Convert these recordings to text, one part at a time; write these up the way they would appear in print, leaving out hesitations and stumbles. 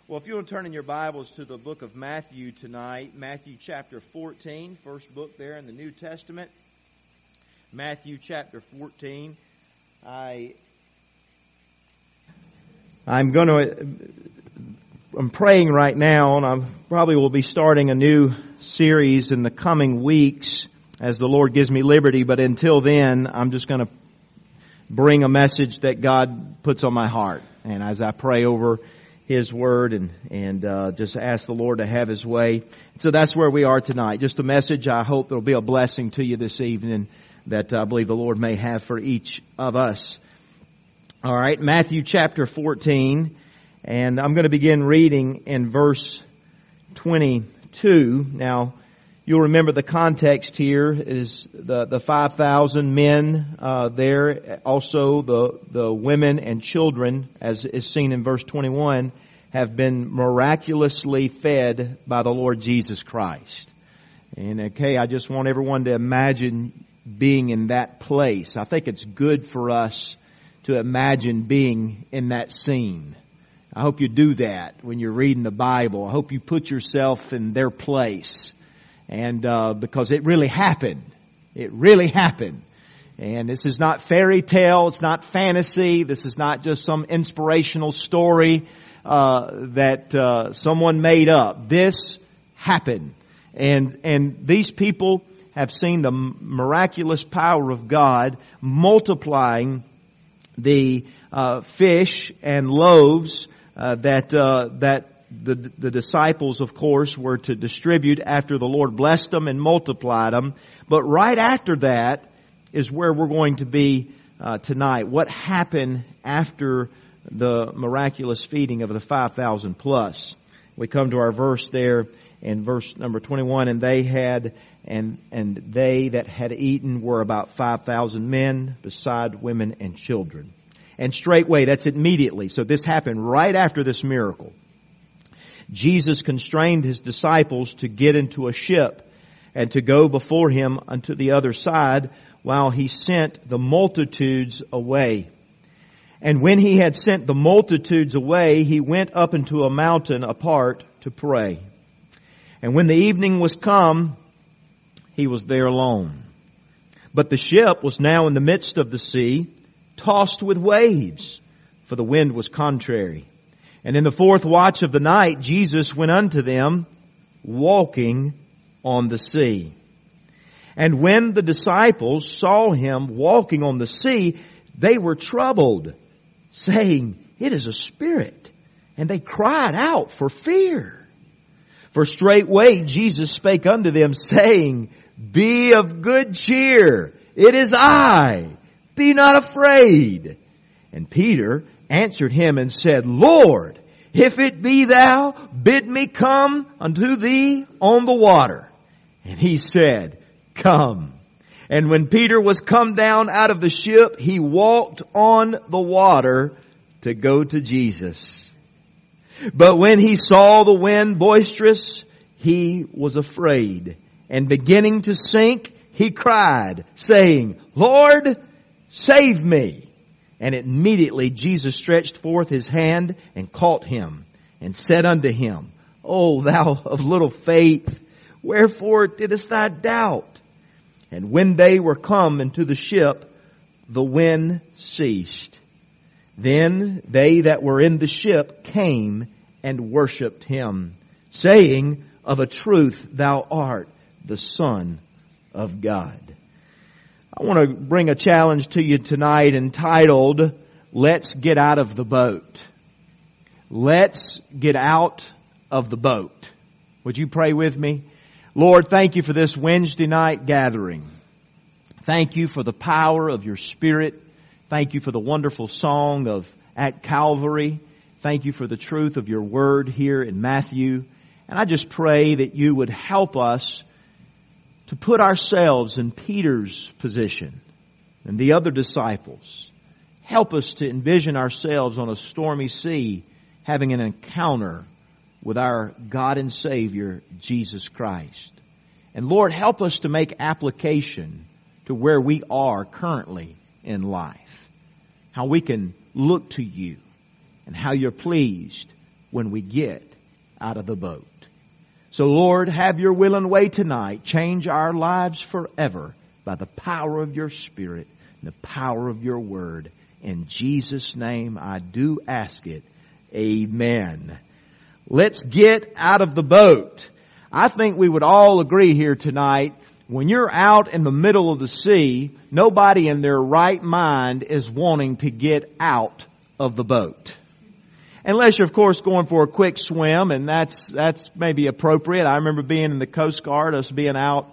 Well, if you want to turn in your Bibles to the book of Matthew tonight, Matthew chapter 14, first book there in the New Testament. Matthew chapter 14. I'm praying right now, and I probably will be starting a new series in the coming weeks as the Lord gives me liberty, but until then, I'm just going to bring a message that God puts on my heart. And as I pray over His Word and just ask the Lord to have His way. So that's where we are tonight. Just a message I hope that will be a blessing to you this evening that I believe the Lord may have for each of us. All right, Matthew chapter 14, and I'm going to begin reading in verse 22. Now, you'll remember the context here is the 5,000 men there. Also, the women and children, as is seen in verse 21, have been miraculously fed by the Lord Jesus Christ. And okay, I just want everyone to imagine being in that place. I think it's good for us to imagine being in that scene. I hope you do that when you're reading the Bible. I hope you put yourself in their place. And because it really happened. It really happened. And this is not fairy tale. It's not fantasy. This is not just some inspirational story that someone made up. This happened. And these people have seen the miraculous power of God multiplying the fish and loaves that the disciples, of course, were to distribute after the Lord blessed them and multiplied them. But right after that is where we're going to be tonight. What happened after the miraculous feeding of the 5,000 plus? We come to our verse there in verse number 21, and they that had eaten were about 5,000 men, beside women and children. And straightway, that's immediately. So this happened right after this miracle. Jesus constrained His disciples to get into a ship and to go before Him unto the other side while He sent the multitudes away. And when He had sent the multitudes away, He went up into a mountain apart to pray. And when the evening was come, He was there alone. But the ship was now in the midst of the sea, tossed with waves, for the wind was contrary. And in the fourth watch of the night, Jesus went unto them, walking on the sea. And when the disciples saw Him walking on the sea, they were troubled, saying, It is a spirit. And they cried out for fear. For straightway Jesus spake unto them, saying, Be of good cheer. It is I. Be not afraid. And Peter answered Him and said, Lord, if it be Thou, bid me come unto Thee on the water. And He said, Come. And when Peter was come down out of the ship, he walked on the water to go to Jesus. But when he saw the wind boisterous, he was afraid. And beginning to sink, he cried, saying, Lord, save me. And immediately Jesus stretched forth His hand and caught him and said unto him, O thou of little faith, wherefore didst thou doubt? And when they were come into the ship, the wind ceased. Then they that were in the ship came and worshipped Him, saying, Of a truth thou art the Son of God. I want to bring a challenge to you tonight entitled, Let's Get Out of the Boat. Let's get out of the boat. Would you pray with me? Lord, thank You for this Wednesday night gathering. Thank You for the power of Your Spirit. Thank You for the wonderful song of At Calvary. Thank You for the truth of Your Word here in Matthew. And I just pray that You would help us to put ourselves in Peter's position and the other disciples. Help us to envision ourselves on a stormy sea having an encounter with our God and Savior, Jesus Christ. And Lord, help us to make application to where we are currently in life. How we can look to You and how You're pleased when we get out of the boat. So Lord, have your will and way tonight. Change our lives forever by the power of your Spirit and the power of your word. In Jesus' name I do ask it. Amen. Let's get out of the boat. I think we would all agree here tonight, when you're out in the middle of the sea, nobody in their right mind is wanting to get out of the boat. Unless you're, of course, going for a quick swim, and that's maybe appropriate. I remember being in the Coast Guard, us being out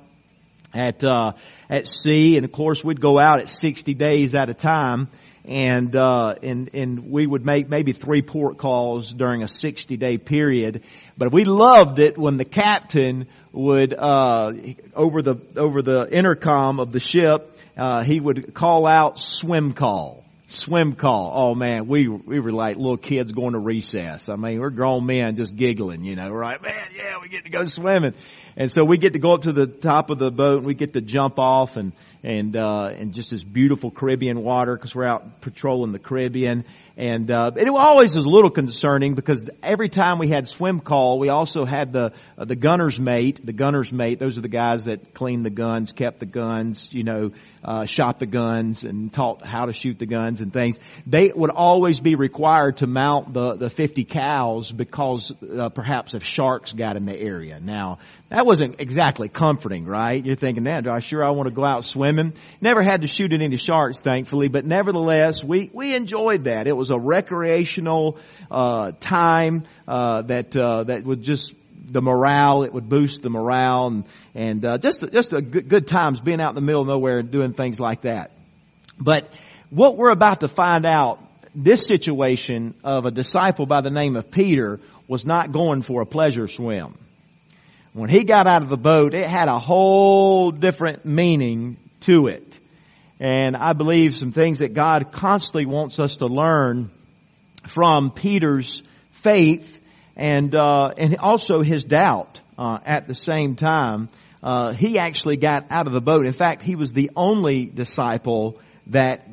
at sea, and of course we'd go out at 60 days at a time, and we would make maybe 3 port calls during a 60-day period. But we loved it when the captain would over the intercom of the ship, he would call out swim call. Swim call. Oh man, we were like little kids going to recess. I mean, we're grown men just giggling, you know. We're like, man, yeah, we get to go swimming. And so we get to go up to the top of the boat and we get to jump off and just this beautiful Caribbean water because we're out patrolling the Caribbean. And it always was a little concerning because every time we had swim call, we also had the gunner's mate. The gunner's mate, those are the guys that cleaned the guns, kept the guns, you know, shot the guns and taught how to shoot the guns and things. They would always be required to mount the 50 cows because perhaps if sharks got in the area. Now, that wasn't exactly comforting, right? You're thinking, man, I want to go out swimming. Never had to shoot at any sharks, thankfully, but nevertheless, we enjoyed that. It was a recreational time that would just the morale. It would boost the morale and just a good times being out in the middle of nowhere and doing things like that. But what we're about to find out, this situation of a disciple by the name of Peter was not going for a pleasure swim. When he got out of the boat, it had a whole different meaning to it. And I believe some things that God constantly wants us to learn from Peter's faith and also his doubt at the same time. He actually got out of the boat. In fact, he was the only disciple that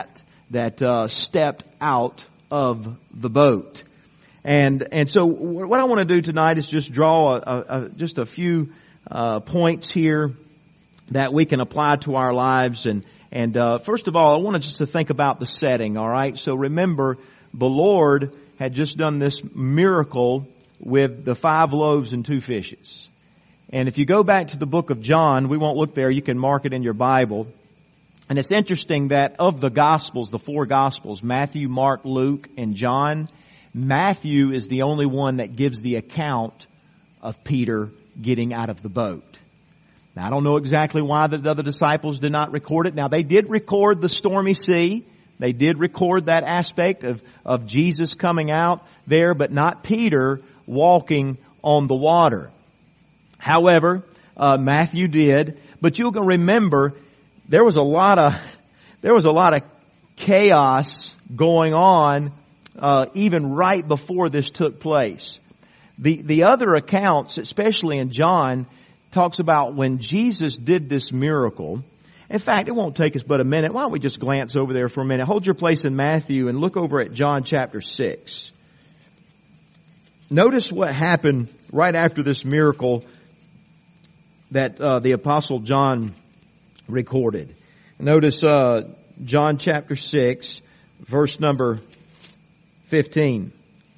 stepped out of the boat. And so what I want to do tonight is just draw just a few points here that we can apply to our lives. And first of all, I want us just to think about the setting, all right? So remember, the Lord had just done this miracle with the 5 loaves and 2 fishes. And if you go back to the book of John, we won't look there, you can mark it in your Bible. And it's interesting that of the Gospels, the 4 Gospels, Matthew, Mark, Luke, and John, Matthew is the only one that gives the account of Peter getting out of the boat. Now, I don't know exactly why the other disciples did not record it. Now, they did record the stormy sea. They did record that aspect of Jesus coming out there, but not Peter walking on the water. However, Matthew did. But you're going to remember there was a lot of chaos going on even right before this took place. The other accounts, especially in John, talks about when Jesus did this miracle. In fact, it won't take us but a minute. Why don't we just glance over there for a minute? Hold your place in Matthew and look over at John chapter 6. Notice what happened right after this miracle that the Apostle John recorded. Notice John chapter 6, verse number 15.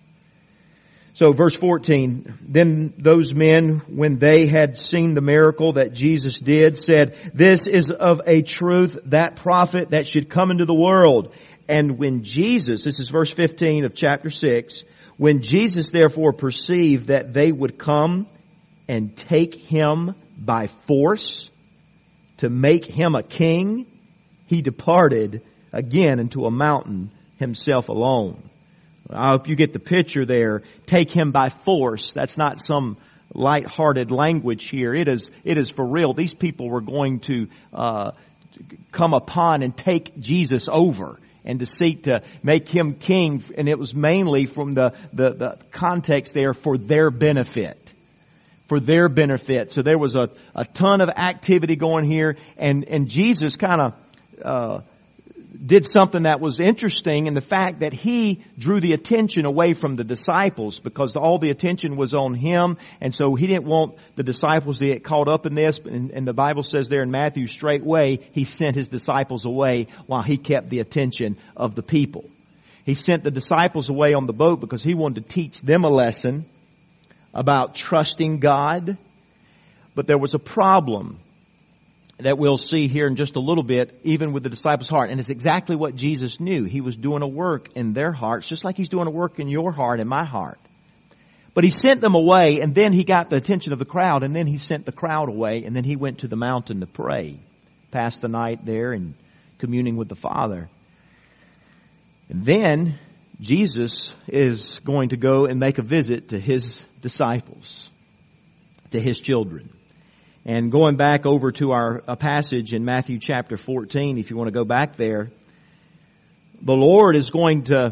So verse 14, then those men, when they had seen the miracle that Jesus did, said, this is of a truth that prophet that should come into the world. And when Jesus, this is verse 15 of chapter 6, when Jesus therefore perceived that they would come and take him by force to make him a king, he departed again into a mountain himself alone. I hope you get the picture there. Take him by force. That's not some light-hearted language here. It is for real. These people were going to come upon and take Jesus over and to seek to make him king. And it was mainly from the context there for their benefit. For their benefit. So there was a ton of activity going here, and Jesus kind of did something that was interesting in the fact that he drew the attention away from the disciples because all the attention was on him, and so he didn't want the disciples to get caught up in this. And the Bible says there in Matthew, straightway he sent his disciples away while he kept the attention of the people. He sent the disciples away on the boat because he wanted to teach them a lesson about trusting God. But there was a problem that we'll see here in just a little bit, even with the disciples' heart. And it's exactly what Jesus knew. He was doing a work in their hearts, just like He's doing a work in your heart and my heart. But He sent them away, and then He got the attention of the crowd, and then He sent the crowd away, and then He went to the mountain to pray. Passed the night there and communing with the Father. And then Jesus is going to go and make a visit to His disciples, to His children. And going back over to a passage in Matthew chapter 14, if you want to go back there, the Lord is going to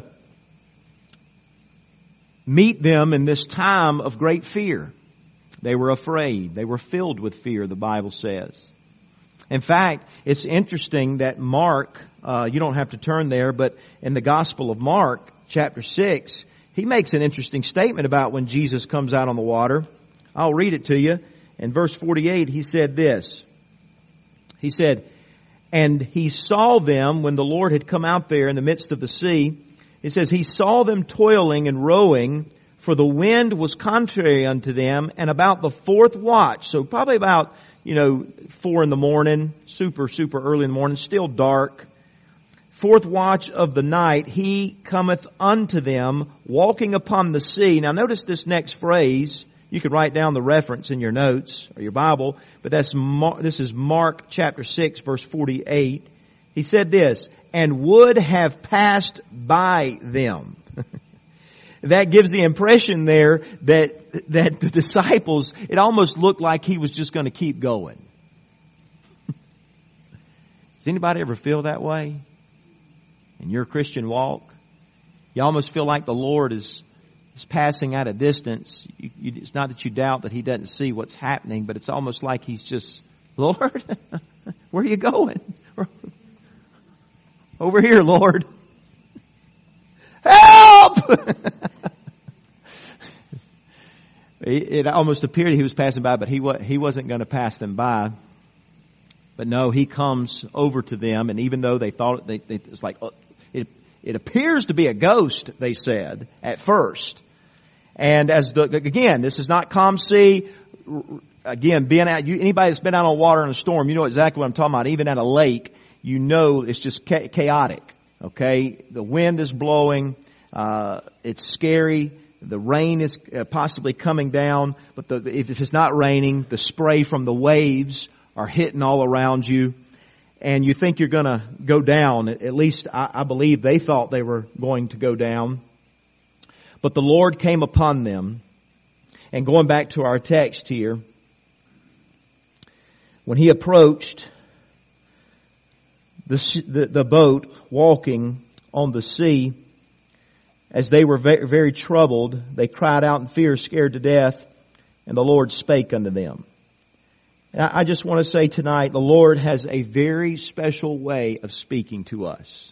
meet them in this time of great fear. They were afraid. They were filled with fear, the Bible says. In fact, it's interesting that Mark, you don't have to turn there, but in the Gospel of Mark, chapter 6, he makes an interesting statement about when Jesus comes out on the water. I'll read it to you. In verse 48, he said this. He said, and he saw them when the Lord had come out there in the midst of the sea. It says, he saw them toiling and rowing, for the wind was contrary unto them, and about the fourth watch, so probably about, 4 in the morning, super early in the morning, still dark. Fourth watch of the night, he cometh unto them, walking upon the sea. Now notice this next phrase. You could write down the reference in your notes or your Bible, but this is Mark chapter 6 verse 48. He said this, and would have passed by them. That gives the impression there that the disciples, it almost looked like he was just going to keep going. Does anybody ever feel that way in your Christian walk? You almost feel like the Lord is passing at a distance. It's not that you doubt that He doesn't see what's happening, but it's almost like He's just, Lord, where are you going? Over here, Lord. Help! It almost appeared He was passing by, but He wasn't going to pass them by. But no, He comes over to them, and even though they thought it's like, it appears to be a ghost, they said at first. And again, this is not calm sea. Again, being out, anybody that's been out on water in a storm, you know exactly what I'm talking about. Even at a lake, you know it's just chaotic. Okay? The wind is blowing. It's scary. The rain is possibly coming down. But if it's not raining, the spray from the waves are hitting all around you. And you think you're gonna go down. At least I believe they thought they were going to go down. But the Lord came upon them. And going back to our text here, when He approached the boat walking on the sea, as they were very, very troubled, they cried out in fear, scared to death, and the Lord spake unto them. And I just want to say tonight, the Lord has a very special way of speaking to us.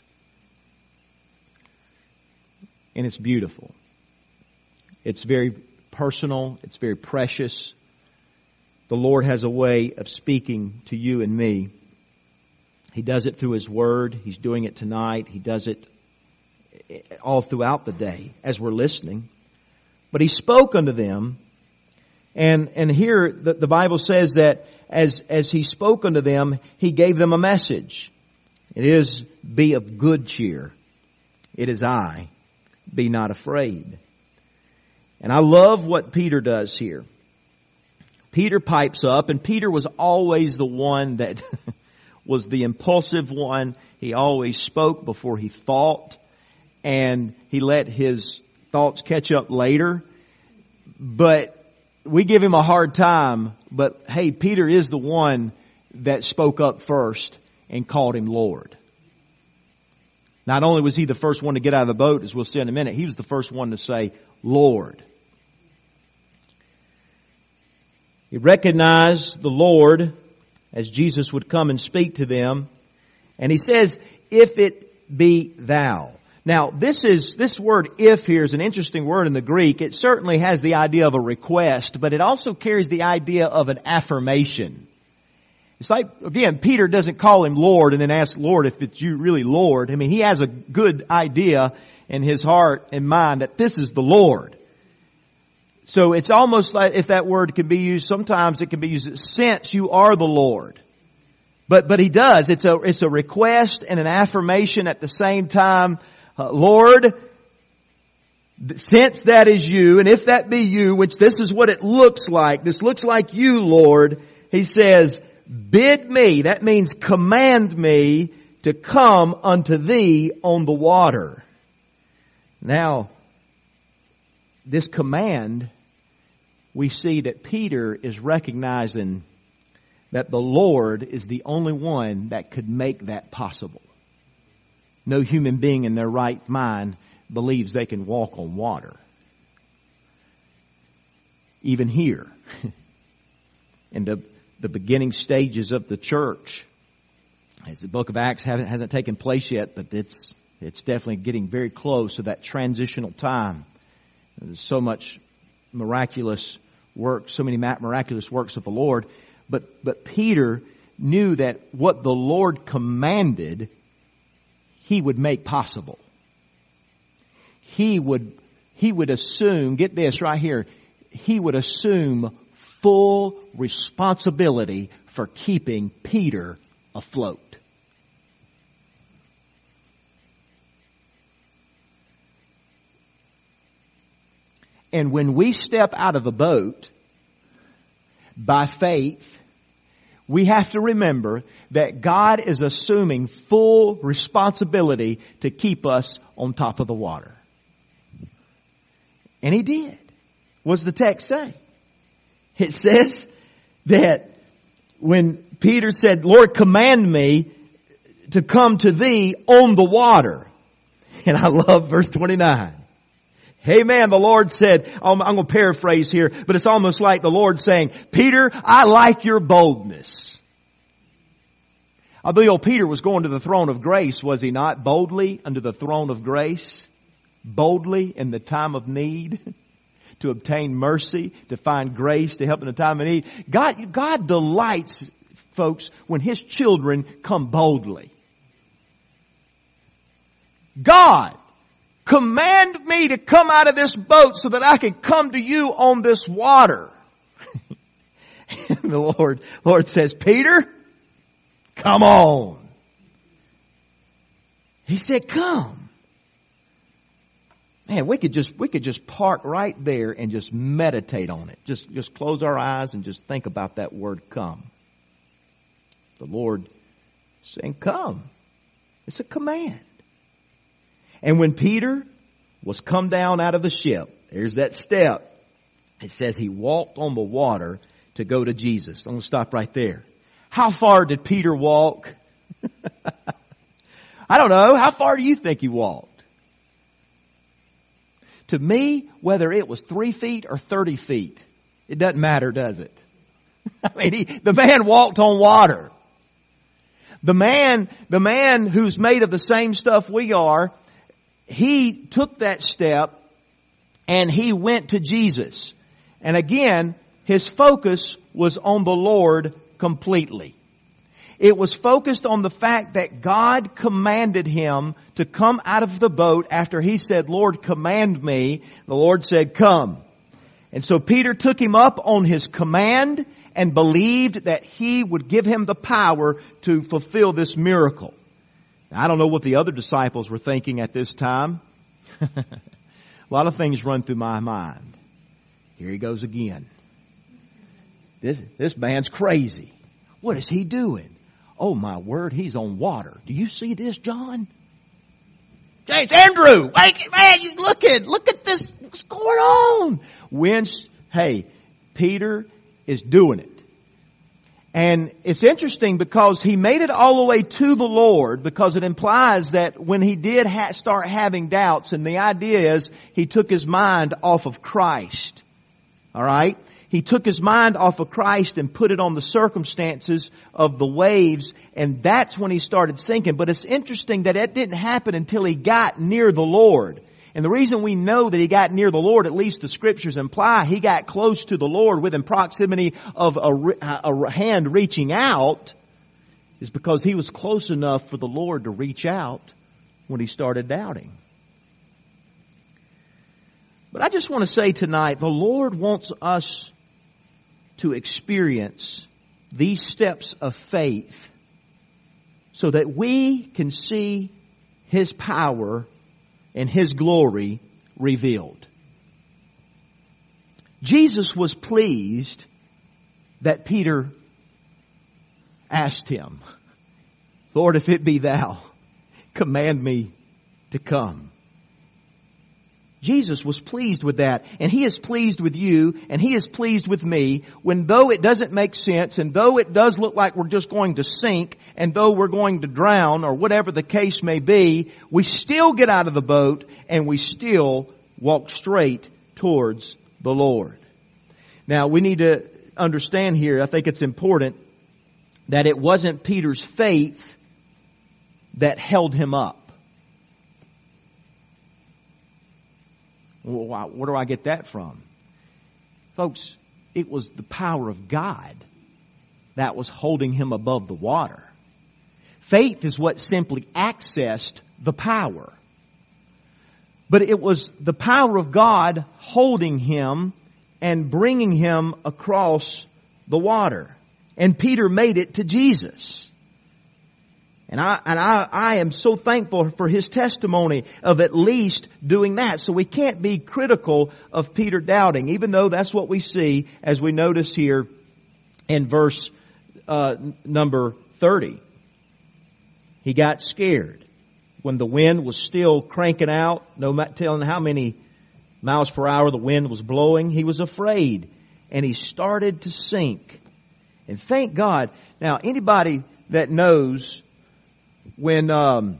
And it's beautiful. It's very personal. It's very precious. The Lord has a way of speaking to you and me. He does it through His Word. He's doing it tonight. He does it all throughout the day as we're listening. But He spoke unto them. And here the Bible says that as He spoke unto them, He gave them a message. It is, be of good cheer. It is I. Be not afraid. And I love what Peter does here. Peter pipes up, and Peter was always the one that was the impulsive one. He always spoke before he thought, and he let his thoughts catch up later. But we give him a hard time, but hey, Peter is the one that spoke up first and called Him Lord. Not only was he the first one to get out of the boat, as we'll see in a minute, he was the first one to say, Lord. He recognized the Lord as Jesus would come and speak to them. And he says, if it be thou. Now, this word if here is an interesting word in the Greek. It certainly has the idea of a request, but it also carries the idea of an affirmation. It's like, again, Peter doesn't call him Lord and then ask Lord if it's you really Lord. I mean, he has a good idea in his heart and mind that this is the Lord. So it's almost like if that word can be used, sometimes it can be used since you are the Lord. But he does. It's a request and an affirmation at the same time. Lord, since that is you, and if that be you, which this is what it looks like, this looks like you, Lord, he says, bid me, that means command me to come unto thee on the water. Now, this command, we see that Peter is recognizing that the Lord is the only one that could make that possible. No human being in their right mind believes they can walk on water. Even here, in the beginning stages of the church, as the book of Acts hasn't taken place yet, but it's definitely getting very close to that transitional time. There's so much miraculous work, so many miraculous works of the Lord. But Peter knew that what the Lord commanded, he would make possible. He would assume, get this right here, he would assume full responsibility for keeping Peter afloat. And when we step out of a boat by faith, we have to remember that God is assuming full responsibility to keep us on top of the water. And he did. What does the text say? It says that when Peter said, Lord, command me to come to thee on the water. And I love verse 29. Amen. The Lord said, I'm going to paraphrase here, but it's almost like the Lord saying, Peter, I like your boldness. I believe old Peter was going to the throne of grace, was he not? Boldly under the throne of grace. Boldly in the time of need. To obtain mercy, to find grace, to help in the time of need. God delights, folks, when His children come boldly. God, command me to come out of this boat so that I can come to you on this water. And the Lord says, Peter, come on. He said, come. Man, we could just park right there and just meditate on it. Just close our eyes and just think about that word come. The Lord saying, come. It's a command. And when Peter was come down out of the ship, there's that step. It says he walked on the water to go to Jesus. I'm going to stop right there. How far did Peter walk? I don't know. How far do you think he walked? To me, whether it was 3 feet or 30 feet, it doesn't matter, does it? I mean, the man walked on water. The man who's made of the same stuff we are, he took that step and he went to Jesus. And again, his focus was on the Lord completely. It was focused on the fact that God commanded him to come out of the boat after he said, Lord, command me. The Lord said, come. And so Peter took him up on his command and believed that he would give him the power to fulfill this miracle. I don't know what the other disciples were thinking at this time. A lot of things run through my mind. Here he goes again. This man's crazy. What is he doing? Oh my word, he's on water. Do you see this, John? James, Andrew, wait, man, you look at this. What's going on? Hey, Peter is doing it. And it's interesting because he made it all the way to the Lord, because it implies that when he did start having doubts, and the idea is he took his mind off of Christ. All right? He took his mind off of Christ and put it on the circumstances of the waves, and that's when he started sinking. But it's interesting that it didn't happen until he got near the Lord. And the reason we know that he got near the Lord, at least the scriptures imply, he got close to the Lord within proximity of a hand reaching out, is because he was close enough for the Lord to reach out when he started doubting. But I just want to say tonight, the Lord wants us to experience these steps of faith so that we can see His power and His glory revealed. Jesus was pleased that Peter asked Him, Lord, if it be Thou, command me to come. Jesus was pleased with that, and He is pleased with you, and He is pleased with me, when though it doesn't make sense, and though it does look like we're just going to sink, and though we're going to drown, or whatever the case may be, we still get out of the boat, and we still walk straight towards the Lord. Now, we need to understand here, I think it's important, that it wasn't Peter's faith that held him up. Well, where do I get that from? Folks, it was the power of God that was holding him above the water. Faith is what simply accessed the power. But it was the power of God holding him and bringing him across the water. And Peter made it to Jesus. And I am so thankful for his testimony of at least doing that. So we can't be critical of Peter doubting, even though that's what we see as we notice here in verse number 30. He got scared when the wind was still cranking out, no telling how many miles per hour the wind was blowing. He was afraid, and he started to sink. And thank God. Now, anybody that knows when, I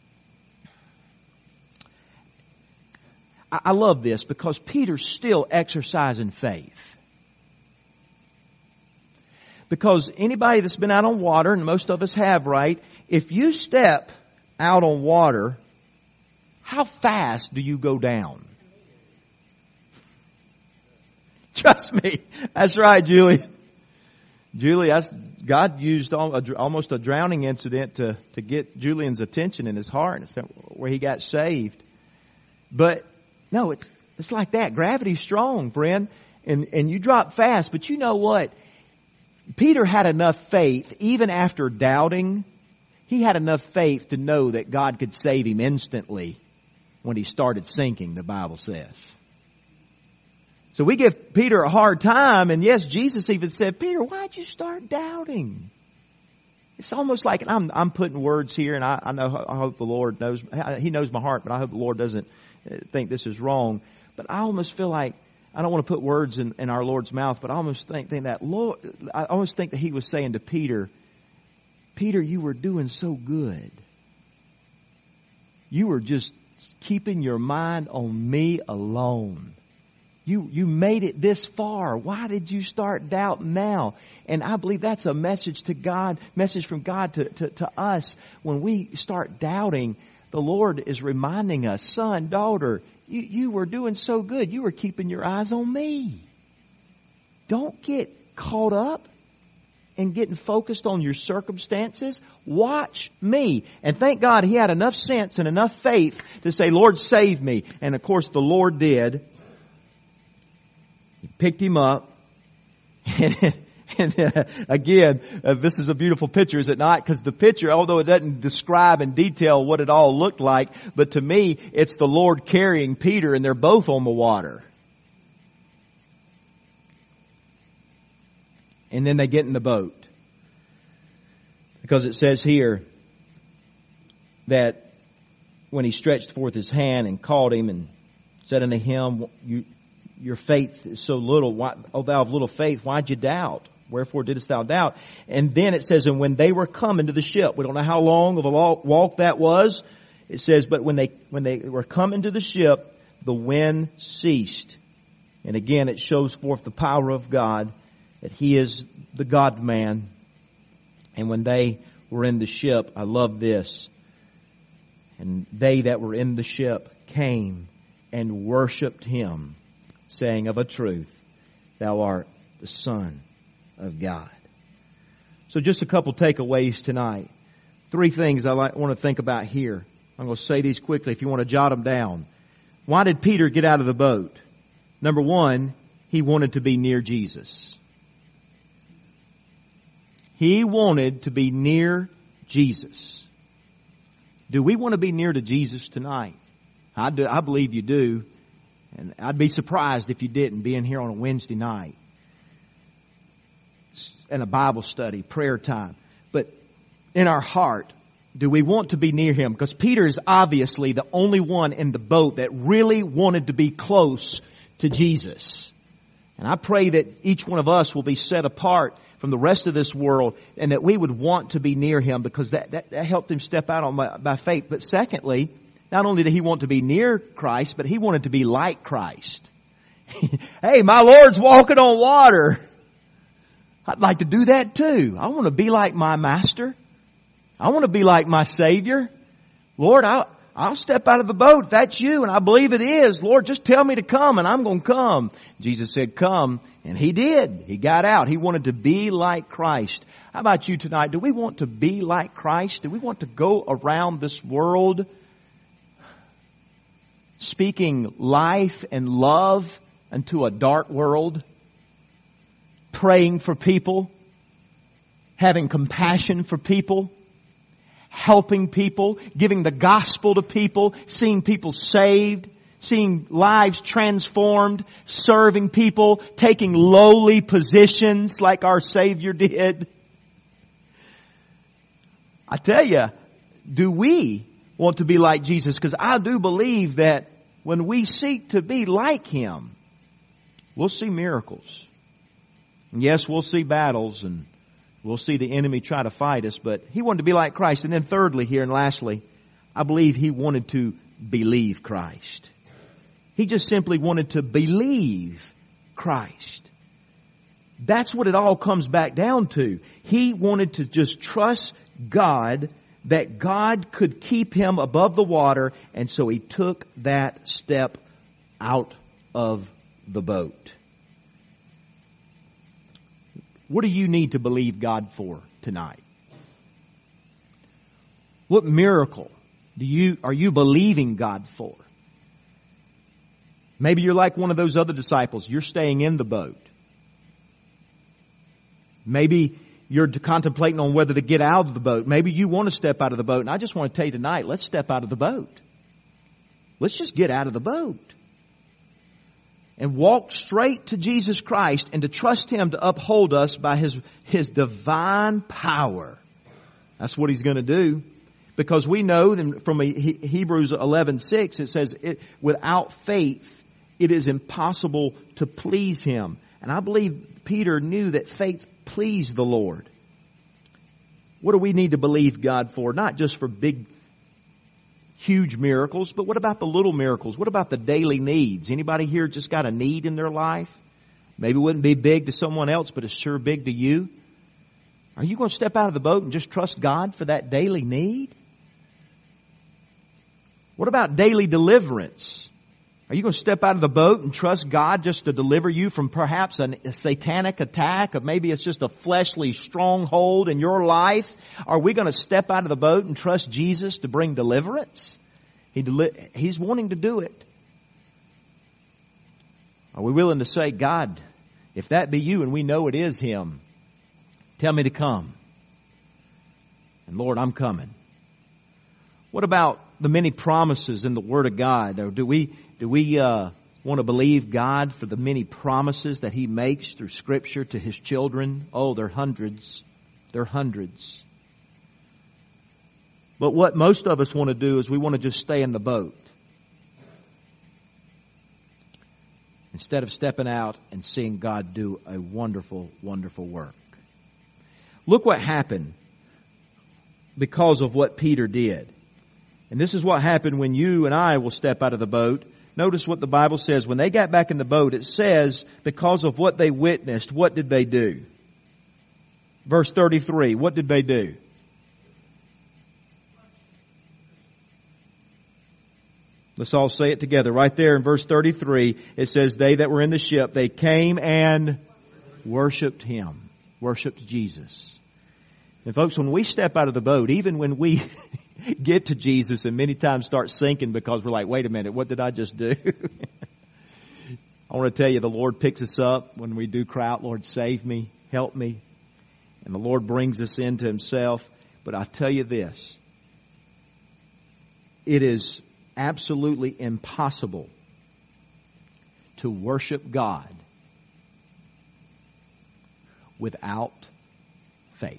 love this because Peter's still exercising faith. Because anybody that's been out on water, and most of us have, right? If you step out on water, how fast do you go down? Trust me. That's right, Julie. Julie, God used almost a drowning incident to get Julian's attention in his heart, where he got saved. But no, it's like that. Gravity's strong, friend, and you drop fast. But you know what? Peter had enough faith, even after doubting. He had enough faith to know that God could save him instantly when he started sinking, the Bible says. So we give Peter a hard time, and yes, Jesus even said, Peter, why'd you start doubting? It's almost like, and I'm putting words here, and I hope the Lord knows, He knows my heart, but I hope the Lord doesn't think this is wrong. But I almost feel like, I don't want to put words in our Lord's mouth, but I almost think that He was saying to Peter, Peter, you were doing so good. You were just keeping your mind on me alone. You made it this far. Why did you start doubting now? And I believe that's a message from God to us. When we start doubting, the Lord is reminding us, son, daughter, you were doing so good. You were keeping your eyes on me. Don't get caught up in getting focused on your circumstances. Watch me. And thank God he had enough sense and enough faith to say, Lord, save me. And of course the Lord did. He picked him up. And again, this is a beautiful picture, is it not? Because the picture, although it doesn't describe in detail what it all looked like, but to me, it's the Lord carrying Peter, and they're both on the water. And then they get in the boat. Because it says here that when he stretched forth his hand and called him and said unto him, your faith is so little, why, O thou of little faith, why'd you doubt? Wherefore didst thou doubt? And then it says, and when they were come into the ship, we don't know how long of a walk that was. It says, but when they were come into the ship, the wind ceased, And again, it shows forth the power of God, that He is the God-man. And when they were in the ship, I love this. And they that were in the ship came and worshiped Him, saying, of a truth, Thou art the Son of God. So just a couple takeaways tonight. 3 things I want to think about here. I'm going to say these quickly if you want to jot them down. Why did Peter get out of the boat? Number 1, he wanted to be near Jesus. He wanted to be near Jesus. Do we want to be near to Jesus tonight? I believe you do. And I'd be surprised if you didn't, being here on a Wednesday night. And a Bible study, prayer time. But in our heart, do we want to be near Him? Because Peter is obviously the only one in the boat that really wanted to be close to Jesus. And I pray that each one of us will be set apart from the rest of this world and that we would want to be near Him, because that helped him step out by faith. But secondly, not only did he want to be near Christ, but he wanted to be like Christ. Hey, my Lord's walking on water. I'd like to do that too. I want to be like my Master. I want to be like my Savior. Lord, I'll step out of the boat if that's you, and I believe it is. Lord, just tell me to come and I'm going to come. Jesus said, come, and He did. He got out. He wanted to be like Christ. How about you tonight? Do we want to be like Christ? Do we want to go around this world speaking life and love into a dark world? Praying for people, having compassion for people, helping people, giving the gospel to people, seeing people saved, seeing lives transformed, serving people, taking lowly positions like our Savior did. I tell you, do we want to be like Jesus? Because I do believe that when we seek to be like Him, we'll see miracles. And yes, we'll see battles and we'll see the enemy try to fight us, but he wanted to be like Christ. And then thirdly here and lastly, I believe he wanted to believe Christ. He just simply wanted to believe Christ. That's what it all comes back down to. He wanted to just trust God, that God could keep him above the water, and so he took that step out of the boat. What do you need to believe God for tonight? What miracle are you believing God for? Maybe you're like one of those other disciples. You're staying in the boat. Maybe you're contemplating on whether to get out of the boat. Maybe you want to step out of the boat. And I just want to tell you tonight, let's step out of the boat. Let's just get out of the boat and walk straight to Jesus Christ and to trust Him to uphold us by His divine power. That's what He's going to do. Because we know from Hebrews 11:6, it says, without faith, it is impossible to please Him. And I believe Peter knew that faith pleased the Lord. What do we need to believe God for? Not just for big, huge miracles, but what about the little miracles? What about the daily needs? Anybody here just got a need in their life? Maybe it wouldn't be big to someone else, but it's sure big to you. Are you going to step out of the boat and just trust God for that daily need? What about daily deliverance? Are you going to step out of the boat and trust God just to deliver you from perhaps a satanic attack, or maybe it's just a fleshly stronghold in your life? Are we going to step out of the boat and trust Jesus to bring deliverance? He's wanting to do it. Are we willing to say, God, if that be you and we know it is Him, tell me to come. And Lord, I'm coming. What about the many promises in the Word of God? Or do we want to believe God for the many promises that He makes through Scripture to His children? Oh, they're hundreds. They're hundreds. But what most of us want to do is we want to just stay in the boat instead of stepping out and seeing God do a wonderful, wonderful work. Look what happened because of what Peter did. And this is what happened when you and I will step out of the boat. Notice what the Bible says. When they got back in the boat, it says, because of what they witnessed, what did they do? Verse 33, what did they do? Let's all say it together. Right there in verse 33, it says, they that were in the ship, they came and worshiped Him. Worshiped Jesus. And folks, when we step out of the boat, even when we get to Jesus and many times start sinking because we're like, wait a minute, what did I just do? I want to tell you, the Lord picks us up when we do cry out, Lord, save me, help me. And the Lord brings us into Himself. But I tell you this, it is absolutely impossible to worship God without faith.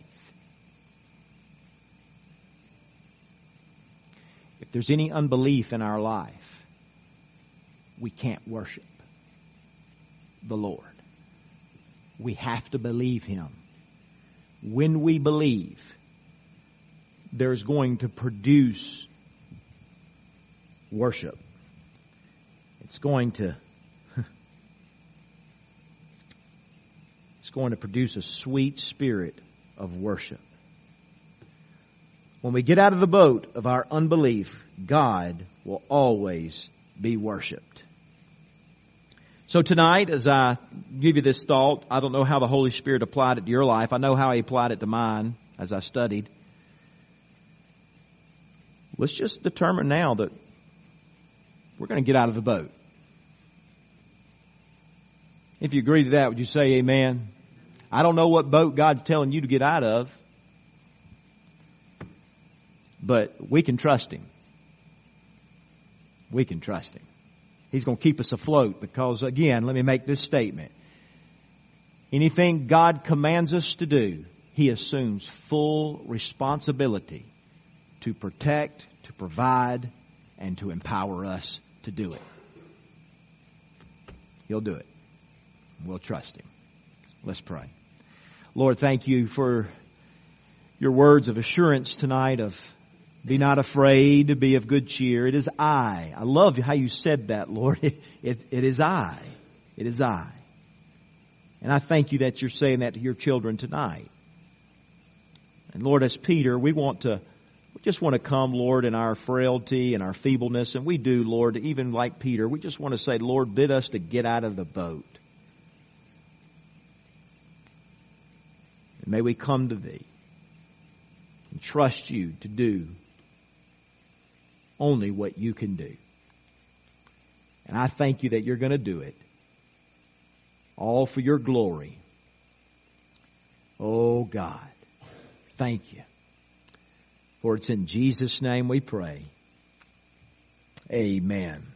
If there's any unbelief in our life, we can't worship the Lord. We have to believe Him. When we believe, there's going to produce worship. It's going to produce a sweet spirit of worship. When we get out of the boat of our unbelief, God will always be worshiped. So tonight, as I give you this thought, I don't know how the Holy Spirit applied it to your life. I know how He applied it to mine as I studied. Let's just determine now that we're going to get out of the boat. If you agree to that, would you say amen? I don't know what boat God's telling you to get out of, but we can trust Him. We can trust Him. He's going to keep us afloat because, again, let me make this statement. Anything God commands us to do, He assumes full responsibility to protect, to provide, and to empower us to do it. He'll do it. We'll trust Him. Let's pray. Lord, thank You for Your words of assurance tonight of be not afraid, to be of good cheer. It is I. I love how You said that, Lord. It is I. It is I. And I thank You that You're saying that to Your children tonight. And Lord, as Peter, we just want to come, Lord, in our frailty and our feebleness. And we do, Lord, even like Peter, we just want to say, Lord, bid us to get out of the boat. And may we come to Thee and trust You to do only what You can do. And I thank You that You're going to do it. All for Your glory. Oh God, thank You. For it's in Jesus' name we pray. Amen.